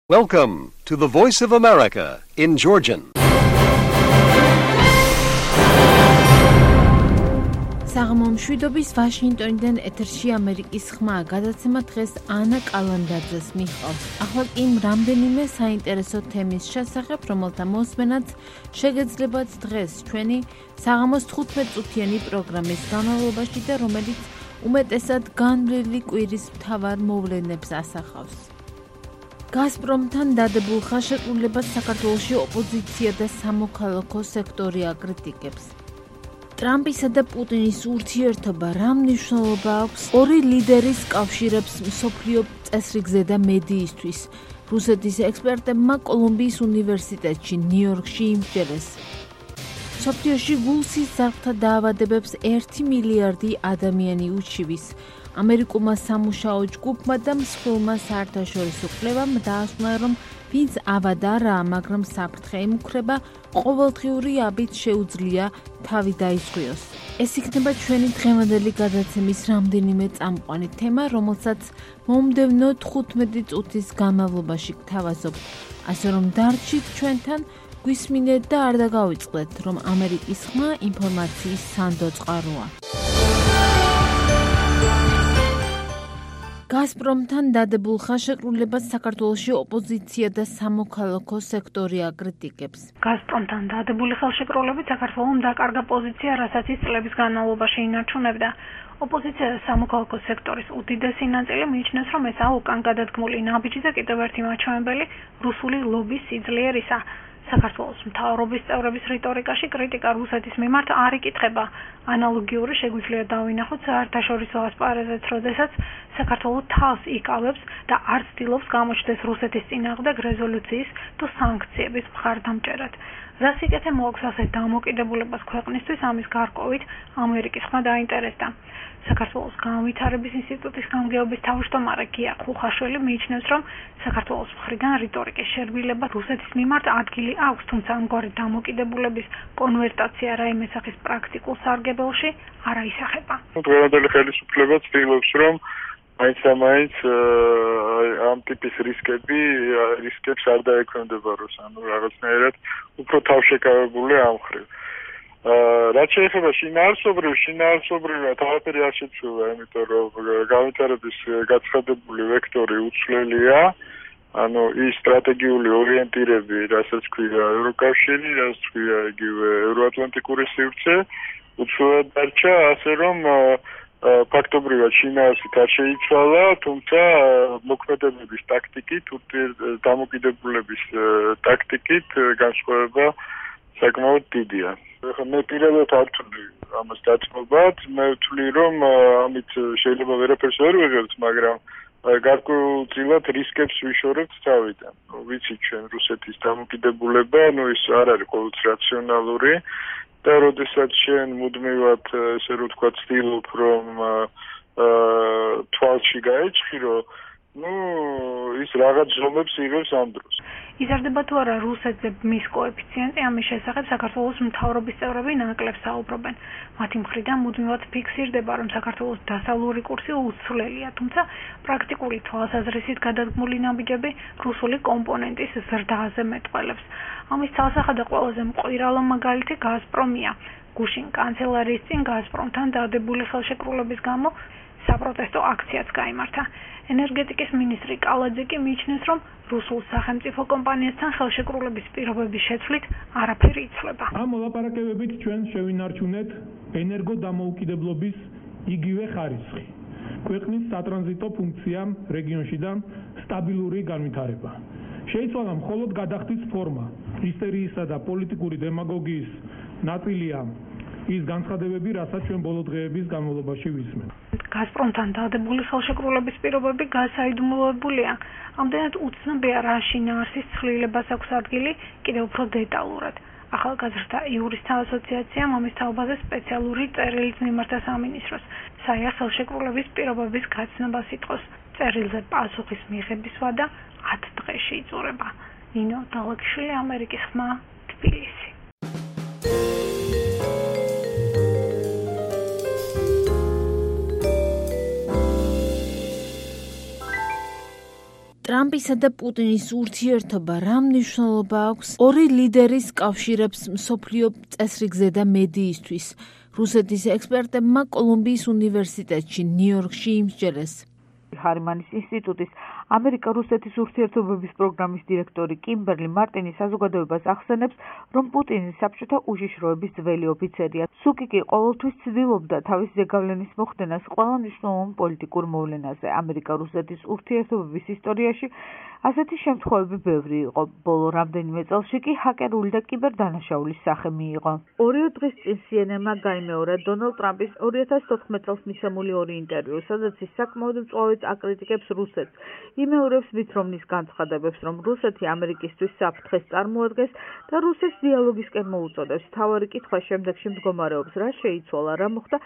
Welcome to the Voice of America in Georgian. საღამომშვიდობის ვაშინგტონიდან ეთერში ამერიკის ხმა გადაცემა დღეს ანა კალანდაძეს მიჰყავს. ახლა კი რამდენიმე საინტერესო თემის შესახებ, რომელთა მოსმენაც შეგეძლებათ დღეს ჩვენი საღამოს 15 წუთიანი პროგრამის განმავლობაში და რომელიც უმეტესად განვლილი კვირის მთავარ მოვლენებს ასახავს. გაზპრომთან დადებულ ხელშეკრულებას საქართველოში ოპოზიცია და სამოქალაქო სექტორი აკრიტიკებს. ტრამპისა და პუტინის ურთიერთობა რა მნიშვნელობა აქვს ორი ლიდერის კავშირებს მსოფლიო წესრიგზე და მედიისთვის. რუსეთის ექსპერტებმა კოლუმბიის უნივერსიტეტში ნიუ-იორკში იმსჯელეს. მსოფლიოში ვულსის ზარღვთა დაავადებებს 1 მილიარდი ადამიანი უჩივის. ამერიკულმა სამუშაო ჯგუფმა და მსხვილმა საერთაშორისო კვლევამ დაასვნა, რომ ვინც ავად არაა, მაგრამ საფრთხე ემუქრება, ყოველდღიური აბით შეუძლია თავი დაისხვიოს. ეს იქნება ჩვენი დღევანდელი გადაცემის რამდენიმე წამყვანი თემა, რომელსაც მომდევნო 15 წუთის განმავლობაში გთავაზობთ. ასე რომ დარჩით ჩვენთან, გვისმინეთ და არ დაგავიწყდეთ, რომ ამერიკის ხმა ინფორმაციის სანდო წყაროა. გაზპრომთან დადებულ ხელშეკრულებას საქართველოში ოპოზიცია და სამოქალაქო სექტორი აკრიტიკებს. გაზპრომთან დადებული ხელშეკრულებით საქართველოს დაკარგა პოზიცია, რასაც ის წლების განმავლობაში ინარჩუნებდა. ოპოზიცია და სამოქალაქო სექტორის უდიდესი ნაწილი მიიჩნევს, რომ ესაა უკან გადადგმული ნაბიჯი და კიდევ ერთი მაჩვენებელი რუსული ლობის სიძლიერისა. საქართველოს მთავრობის წევრების რიტორიკაში კრიტიკა რუსეთის მიმართ არ იკითხება. ანალოგიური შეგვიძლია დავინახოთ საერთაშორისო ასპარეზეც, როდესაც საქართველოს თავს იკავებს და არ ცდილობს გამოჩნდეს რუსეთის წინააღმდეგ რეზოლუციის თუ სანქციების მხარდამჭერად. რას იკეთე მოაქვს ასე დამოკიდებულებას ქვეყნისთვის, ამის გარკვევით ამერიკის ხმა დაინტერესდა. საქართველოს განვითარების ინსტიტუტის გამგეობის თავმჯდომარე გია ხუხაშვილი მიიჩნევს, რომ საქართველოს მხრიდან რიტორიკის შერბილება რუსეთის მიმართ ადგილი აქვს, თუმცა ამგვარი დამოკიდებულების კონვერტაცია რაიმე სახის პრაქტიკულ სარგებელში არ აისახება. დღევანდელი ხელისუფლება ცდილობს, რომ მაინც ამ ტიპის რისკებს არ დაექვემდებაროს, ანუ რაღაცნაირად უფრო თავშეკავებული ამ მხრივ. რაც შეეხება შინაარსობრივად არაფერი არ შეცვლილა, იმიტომ რომ განვითარების გაცხადებული ვექტორი უცვლელია, ანუ ის სტრატეგიული ორიენტირები, რასაც ქვია ევროკავშირი, რასაც ქვია იგივე ევროატლანტიკური სივრცე, უცვლელად დარჩა, ასე რომ ფაქტობრივად შინაარსით არ შეიცვალა, თუმცა მოქმედებების ტაქტიკით, დამოკიდებულების ტაქტიკით განსხვავება საკმაოდ დიდია. მე პირადად არ ვთვლი ამას დაწმობად, მე ვთვლი, რომ ამით შეიძლება ვერაფერს ვერ ვიღებთ, მაგრამ გარკვეულწილად რისკებს ვიშორებთ თავიდან. ვიცით ჩვენ რუსეთის დამოკიდებულება, ის არ არის ყოველთვის რაციონალური და როდესაც შენ მუდმივად, ესე რომ ვთქვა, ცდილობ, რომ თვალში გაეჭხირო, ის რაღაც ზომებს იღებს ამ დროს. იზრდება თუ არა რუსეთზე მის კოეფიციენტი, ამის შესახებ საქართველოს მთავრობის წევრები ნაკლებს საუბრობენ. მათი მხრიდან მუდმივად ფიქსირდება, რომ საქართველოს დასავლური კურსი უცვლელია, თუმცა პრაქტიკული თვალსაზრისით გადადგმული ნაბიჯები რუსული კომპონენტის ზრდაზე მეტყველებს. ამის ცალსახა და ყველაზე მკვირალა მაგალითი გაზპრომია. გუშინ კანცელარიის წინ გაზპრომთან დადებული ხელშეკრულების გამო საპროტესტო აქციაც გაიმართა. ენერგეტიკის მინისტრი კალაძე კი მიიჩნევს, რომ რუსულ სახელმწიფო კომპანიასთან ხელშეკრულების პირობების შეცვლით არაფერი იცვლება. ამ მოლაპარაკებებით ჩვენ შევინარჩუნეთ ენერგოდამოუკიდებლობის იგივე ხარისხი. ქვეყნის სატრანზიტო ფუნქციამ რეგიონში და სტაბილური განვითარება. შეიცვალა მხოლოდ გადახდის ფორმა. ისტორიისა და პოლიტიკური დემაგოგიის ნაწილია ის განცხადებები, რასაც ჩვენ ბოლო დღეების განმავლობაში ვისმენთ. გაზპრომთან დადებული ხელშეკრულების პირობები გასაიდუმლოებულია. ამდენად უცნობია რა შინაარსის ცვლილებას აქვს ადგილი, კიდევ უფრო დეტალურად. ახალგაზრდა იურისტთა ასოციაციამ ამის თაობაზე სპეციალური წერილიც მიმართა სამინისტროს. საია ხელშეკრულების პირობების გაცნობას იტყოს. წერილზე პასუხის მიღების ვადა 10 დღეში იწურება. ნინო დალაგიშვილი, ამერიკის ხმა, თბილისი. ტრამპისა და პუტინის ურთიერთობა რა მნიშვნელობა აქვს ორი ლიდერის კავშირებს მსოფლიო წესრიგზე და მედიისთვის? რუსეთის ექსპერტებმა კოლუმბიის უნივერსიტეტში ნიუ-იორკში იმსჯელეს. ჰარმანის ინსტიტუტის ამერიკა-რუსეთის ურთიერთობების პროგრამის დირექტორი კიმბერლი მარტინი საზოგადოებას ახსენებს, რომ პუტინი საბჭოთა უშიშროების ძველი ოფიცერია. სუკიკი ყოველთვის ცდილობდა თავის ზეგავლენის მოხდენას ყველა მნიშვნელოვან პოლიტიკურ მოვლენაზე. ამერიკა-რუსეთის ურთიერთობების ისტორიაში ასეთი შემთხვევები ბევრი იყო. ბოლო რამდენიმე წელში კი ჰაკერული და კიბერდანაშაულის სახე მიიღო. 2 დღის წინ CNN-მა გაიმეორა დონალდ ტრამპის 2014 წელს მისამული ორი ინტერვიუ, სადაც ის საკმაოდ მწვავედ აკრიტიკებს რუსეთს. იმეორებს ვითრომნის განცხადებებს, რომ რუსეთი ამერიკისთვის საფრთხეს წარმოადგენს და რუსეთს დიალოგისკენ მოუწოდებს. მთავარი კითხვა შემდეგში მდგომარეობს, რა შეიცვალა, რა მოხდა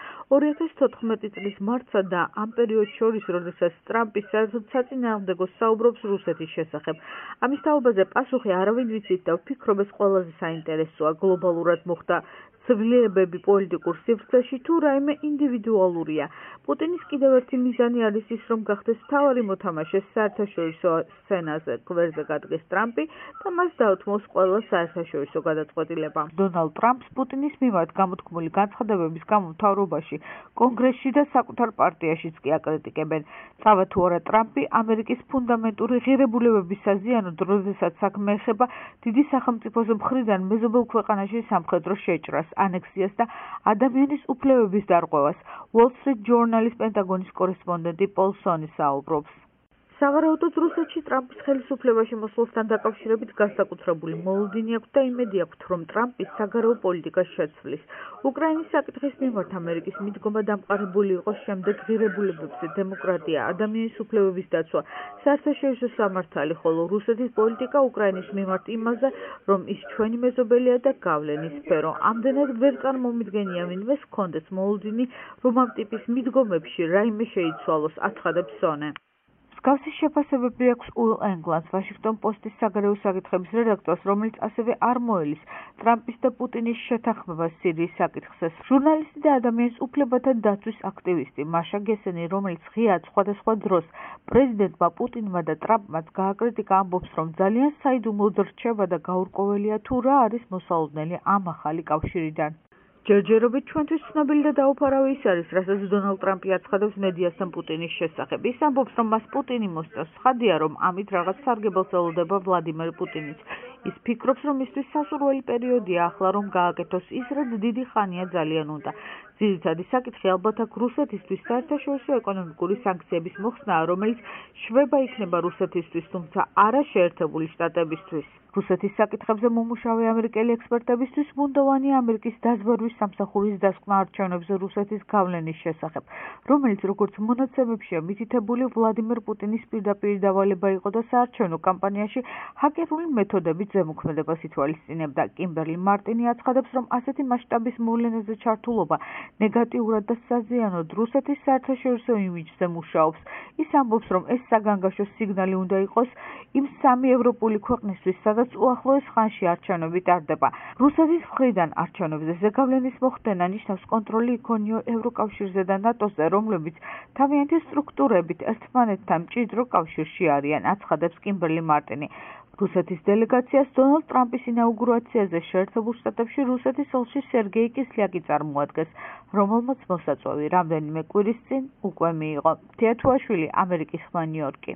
2014 წლის მარტსა და ამ პერიოდს შორის, როდესაც ტრამპი საერთოდ საწინააღმდეგო საუბრობს რუსეთის შესახებ. ამის თაობაზე პასუხი არავინ ვიცით და ვფიქრობ, ეს ყველაზე საინტერესოა. გლობალურად მოხდა ცვლილებები პოლიტიკურ სივრცეში თუ რაიმე ინდივიდუალურია. პუტინის კიდევ ერთი მიზანი არის ის, რომ გახდეს მთავარი მოთამაშე საერთაშორისო სცენაზე. გვერდზე გადადგეს ტრამპი და მას დაუთმოს ყველა საერთაშორისო გადაწყვეტილება. დონალდ ტრამპს პუტინის მიმართ გამოთქმული განცხადებების გამო მთავრობაში, კონგრესში და საკუთარ პარტიაშიც კი აკრიტიკებენ. წავა თუ არა ტრამპი ამერიკის ფუნდამენტური ღირებულებების საზიანოდ, როდესაც საქმე ეხება დიდი სახელმწიფოს მხრიდან მეზობელ ქვეყანაში სამხედრო შეჭრას, ანექსიას და ადამიანის უფლებების დარღვევას. Wall Street Journal-ის პენტაგონის კორესპონდენტი პოლ სონი საუბრობს. სავარაუდოდ რუსეთში ტრამპის ხელისუფლებაში მოსვლასთან დაკავშირებით განსაკუთრებული მოლოდინი აქვს და იმედი აქვს, რომ ტრამპი საგარეო პოლიტიკას შეცვლის. უკრაინის საკითხის მიმართ ამერიკის მიდგომა დამყარებული იყო შემდეგ ღირებულებებზე, დემოკრატია, ადამიანის უფლებების დაცვა, საერთაშორისო სამართალი, ხოლო რუსეთის პოლიტიკა უკრაინის მიმართ იმაზე, რომ ის ჩვენი მეზობელია და გავლენის სფერო. ამდენად ვერ წარმომიდგენია ვინმეს ჰქონდეს მოლოდინი, რომ ამ ტიპის მიდგომებში რაიმე შეიცვალოს, აცხადებს სონე. მსგავსი შეფასებები აქვს უილ ენგლანდს, ვაშინგტონ პოსტის საგარეო საკითხების რედაქტორს, რომელიც ასევე არ მოელის ტრამპის და პუტინის შეთანხმებას სირიის საკითხზე. ჟურნალისტი და ადამიანის უფლებათა დაცვის აქტივისტი მაშა გესენი, რომელიც ღიად სხვადასხვა დროს პრეზიდენტმა პუტინმა და ტრამპმა გააკრიტიკა, ამბობს, რომ ძალიან საიდუმლოდ რჩება და გაურკვეველია თუ რა არის მოსალოდნელი ამ ახალი კავშირიდან. ჯერჯერობით ჩვენთვის ცნობილი და დაუფარავი ის არის, რასაც დონალდ ტრამპი აცხადებს მედიასთან პუტინის შესახებ. ის ამბობს, რომ მას პუტინი მოსწევს. ხადია, რომ ამით რაღაც სარგებელს ელოდება ვლადიმერ პუტინიც. ის ფიქრობს, რომ მისთვის სასურველი პერიოდია ახლა, რომ გააკეთოს ის, რაც დიდი ხანია ძალიან უნდა. ძირითადი საკითხი ალბათ აქ რუსეთისთვის საერთაშორისო ეკონომიკური სანქციების მოხსნაა, რომელიც შვება იქნება რუსეთისთვის, თუმცა არა შეერთებული შტატებისთვის. რუსეთის საკითხებზე მომუშავე ამერიკელი ექსპერტებისთვის ბუნდოვანია ამერიკის დაზვერვის სამსახურის დასკვნა არჩევნებზე რუსეთის გავლენის შესახებ, რომელიც როგორც მონაცემებშია მითითებული ვლადიმერ პუტინის პირდაპირ დავალება იყო და საარჩევნო კამპანიაში ჰაკერული მეთოდებით ზემოქმედებას ითვალისწინებდა. კიმბერლი მარტინი აცხადებს, რომ ასეთი მასშტაბის მოვლენაზე ჩართულობა ნეგატიურად და საზიანოდ რუსეთის საერთაშორისო იმიჯზე მუშაობს. ის ამბობს, რომ ეს საგანგაშო სიგნალი უნდა იყოს იმ 3 ევროპული ქვეყნისთვის, სადაც უახლოეს ხანში არჩევნები ტარდება. რუსეთის მხრიდან არჩევნებზე ზეგავლენის მოხდენა ნიშნავს კონტროლი იქონიო ევროკავშირზე და ნატოზე, რომლებიც თავიანთი სტრუქტურებით ერთმანეთთან მჭიდრო კავშირში არიან, აცხადებს კიმბერლი მარტინი. რუსეთის დელეგაციას დონალდ ტრამპის ინაუგურაციაზე შეერთებულ შტატებში რუსეთის ელჩი სერგეი კისლიაკი წარმოადგენს, რომელმაც მოსაწვევი რამდენიმე კვირის წინ უკვე მიიღო. თეათუაშვილი, ამერიკის ხმა, ნიუ-იორკი.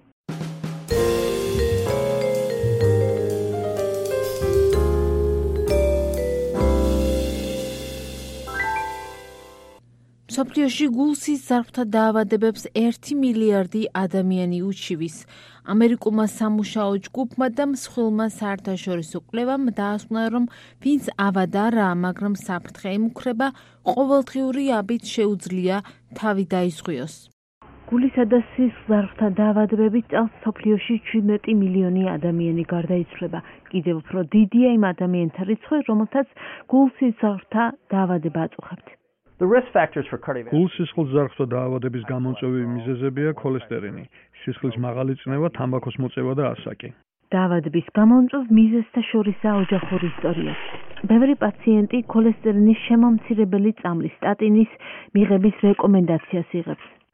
მსოფლიოში გულსის ზარღვთა დაავადებებს 1 მილიარდი ადამიანი უჩივის. ამერიკულმა სამუშაო ჯგუფმა და მსხვილმა საერთაშორისო კვლევამ დაასკვნა, რომ ვინც ავად არაა, მაგრამ საფრთხე ემუქრება, ყოველდღიური აბით შეუძლია თავი დაიზღვიოს. გულისა და სისხლის ზარღვთა დაავადებებით წელს მსოფლიოში 17 მილიონი ადამიანი გარდაიცვლება. კიდევ უფრო დიდია იმ ადამიანთა რიცხვი, რომელთაც გულსის ზარღვთა დაავადება აწუხებთ. გულსისხლის ზარღვთა დაავადების გამომწვევი მიზეზებია ქოლესტერინი, სისხლის მაღალი წნევა, თამბაქოს მოწევა და ასაკი. დაავადების გამომწვევ მიზეზთა შორისაა ოჯახური ისტორია. ბევრი პაციენტი ქოლესტერინის შემომცირებელი წამლის სტატინის მიღების რეკომენდაციას იღებს.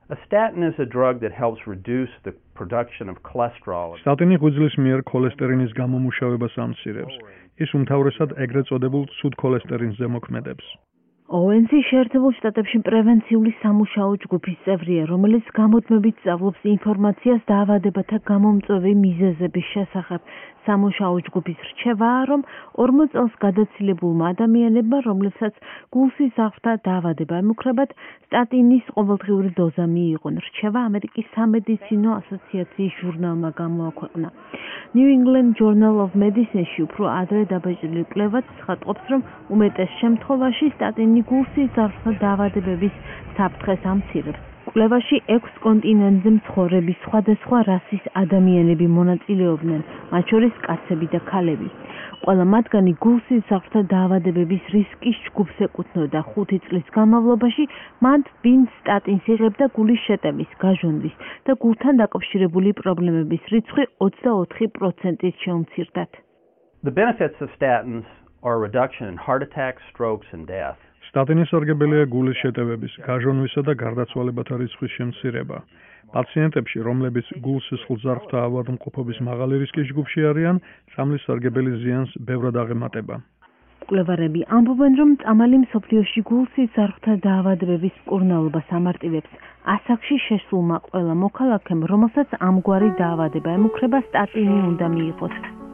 A statin is a drug that helps reduce the production of cholesterol. სტატინი ღვიძლის მიერ ქოლესტერინის გამომუშავებას ამცირებს. ის უმთავრესად ეგრეთ წოდებულ ცუდ ქოლესტერინს ზემოქმედებს. ოვენსი შეერთებულ შტატებში პრევენციული სამუშაო ჯგუფის წევრია, რომელიც გამუდმებით სწავლობს ინფორმაციას დაავადებათა გამომწვევი მიზეზების შესახებ. სამუშაო ჯგუფის რჩევაა, რომ 40 წელს გადაცილებულმა ადამიანებმა, რომლებსაც გულსის აღრთა დაავადება ემუქრებათ, სტატინის ყოველდღიური დოზა მიიღონ. რჩევა ამერიკის სამედიცინო ასოციაციის ჟურნალმა გამოაქვეყნა. New England Journal of Medicine-ში უფრო ადრე დაბეჭდილი კვლევაც ცხადყოფს, რომ უმეტეს შემთხვევაში სტატინი გულსის აღრთა დაავადებების საფრთხეს ამცირებს. კვლევაში 6 კონტინენტზე მცხოვრები სხვადასხვა რასის ადამიანები მონაწილეობდნენ, მათ შორის კაცები და ქალები. ყველა მათგანი გულსის აღრთა დაავადებების რისკის ჯგუფს ეკუთვნოდა 5 წლის განმავლობაში, მათ ვინც სტატინს იღებდა გულის შეტევის, გაჟონვის და გულთან დაკავშირებული პრობლემების რიცხვი 24%-ით შეუმცირდათ. The benefits of statins are a reduction in heart attacks, strokes, and death. სტატინის სარგებელია გულის შეტევების, გაჟონვისა და გარდაცვალებათა რიცხვის შემცირება. პაციენტებში, რომლებიც გულსისხლ ზარღვთა ავადმყოფობის მაღალი რისკის ჯგუფში არიან, წამლის სარგებელი ზიანს ბევრად აღემატება. კვლევარები ამბობენ, რომ წამალი მსოფლიოში გულსის ზარღვთა დაავადებების მკურნალობას ამარტივებს. ასაკში შესულმა ყველა მოქალაქემ, რომელსაც ამგვარი დაავადება ემუქრება, სტატინი უნდა მიიღოს.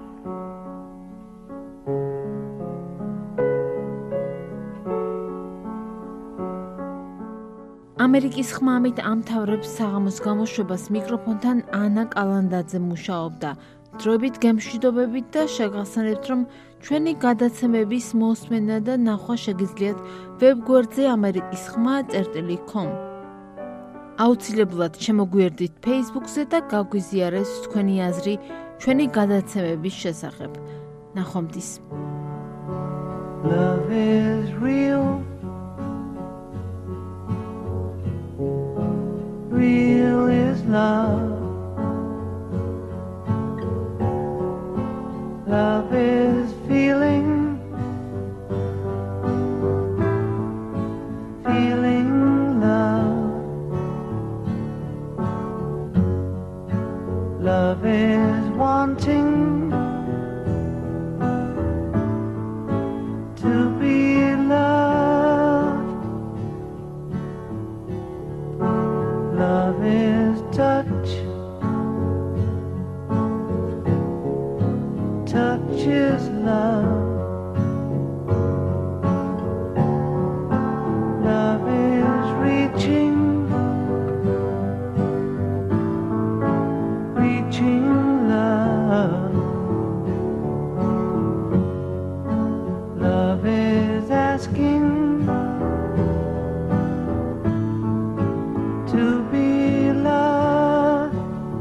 ამერიკის ხმამით ამთავრებს საღამოს გამოშვებას მიკროფონთან ანა კალანდაძე მუშაობდა. დროებით გემშვიდობებით და შეგახსენებთ, რომ ჩვენი გადაცემების მოსმენა და ნახვა შეგიძლიათ ვებგვერდზე amerikisxma.com. აუცილებლად შემოგვიერთდით Facebook-ზე და გაგვიზიარეთ თქვენი აზრი ჩვენი გადაცემების შესახებ. ნახვამდის. Love is real. Real is love. Love is feeling. Feeling love. Love is wanting to be loved. Love is touch. Touch is love. Love is reaching. Reaching love. Love is asking to be loved.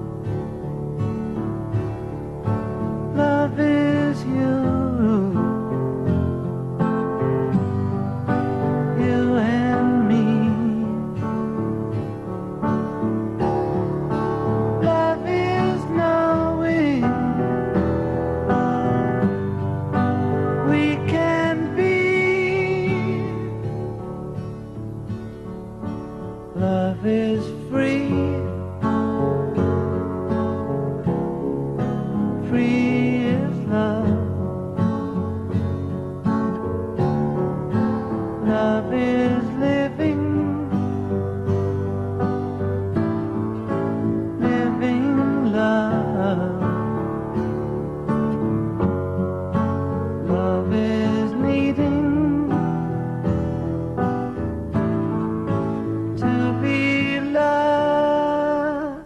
Love is you. You and me. Love is knowing we can be. Love is free. Free is love. Love is living. Living love. Love is needing to be loved.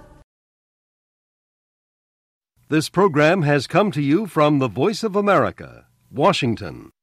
This program has come to you from the Voice of America, Washington.